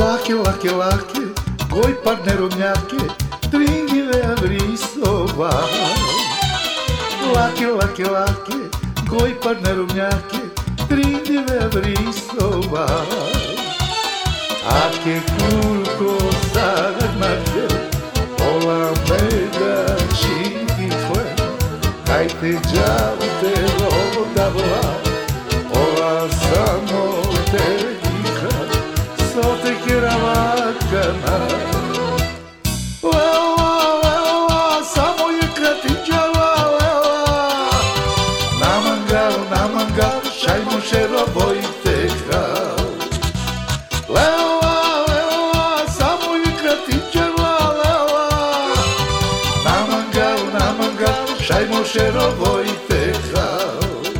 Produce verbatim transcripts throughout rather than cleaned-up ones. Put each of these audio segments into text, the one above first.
Lake, lake, lake, koji partnerovnjake, tringive avrisova. Lake, lake, lake, koji partnerovnjake, tringive avrisova. Ake kurko sarnake, ola mega čintihle, kajte džavte rodavla, ola samo te sote kiravakana. Lela, lela, samo je kratića, lela. Na mangal, na mangal, šajmo šerovo i tekal. Lela, lela, samo je kratića, lela. Na mangal, na mangal, šajmo šerovo i tekal.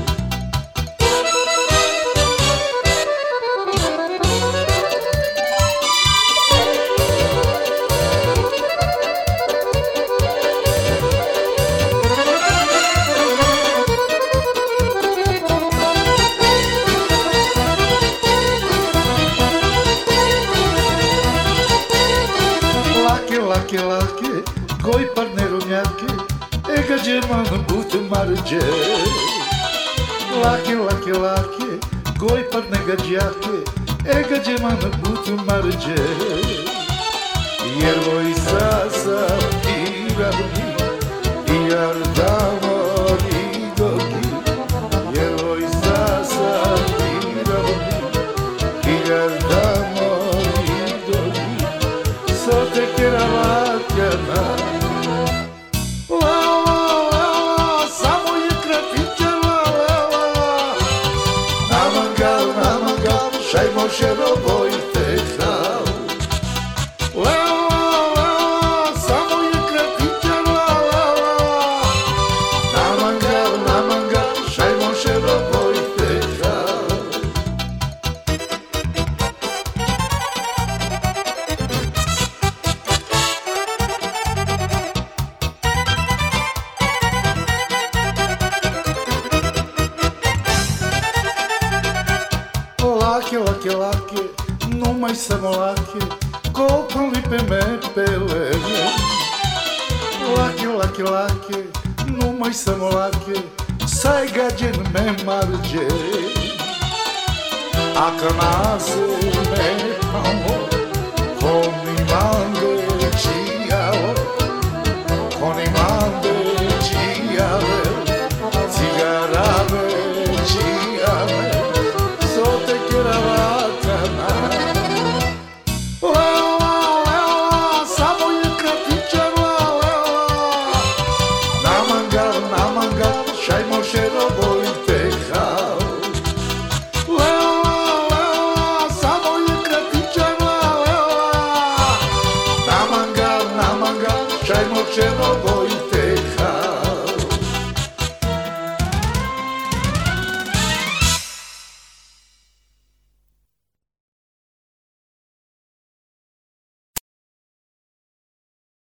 Lake, lake, koji partnerovnjake, ega džeman but marđe. Lake, lake, lake, koji partnegađjake, ega džeman but marđe. Jer voj sasa pirargi, iar damor i gogi. Jer voj sasa pirargi, iar damor i gogi. Sote kiravakana. Lela, lela, samo je kratića, lela. Na mangal, na mangal, šajmo šerovo i tekal. Lela, lela, samo je kratića, lela. Na mangal, na mangal, šajmo šerovo i tekal. Lake, lake, lake, numai samo lake, koliko lipe me pelene. Lake, lake, lake, numai samo lake, saj gađen me marđe. A kanase me hamo,